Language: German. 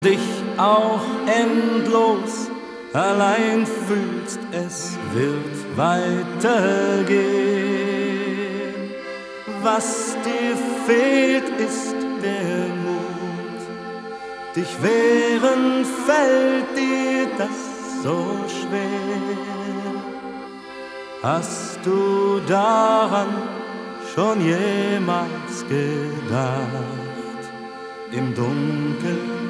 dich auch endlos allein fühlst, es wird weitergehen. Was dir fehlt, ist der Mut. Dich wehren fällt dir das so schwer. Hast du daran schon jemals gedacht? Im Dunkeln